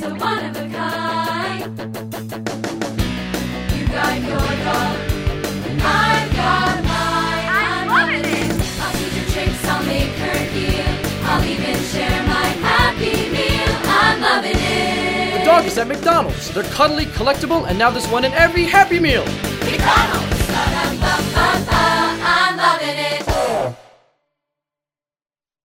so one of a kind. You got your dog, and I've got mine. I'm loving it. I'll teach her tricks, I'll make her heel. I'll even share my Happy Meal. I'm loving it. The dog is at McDonald's. They're cuddly, collectible, and now there's one in every Happy Meal. McDonald's.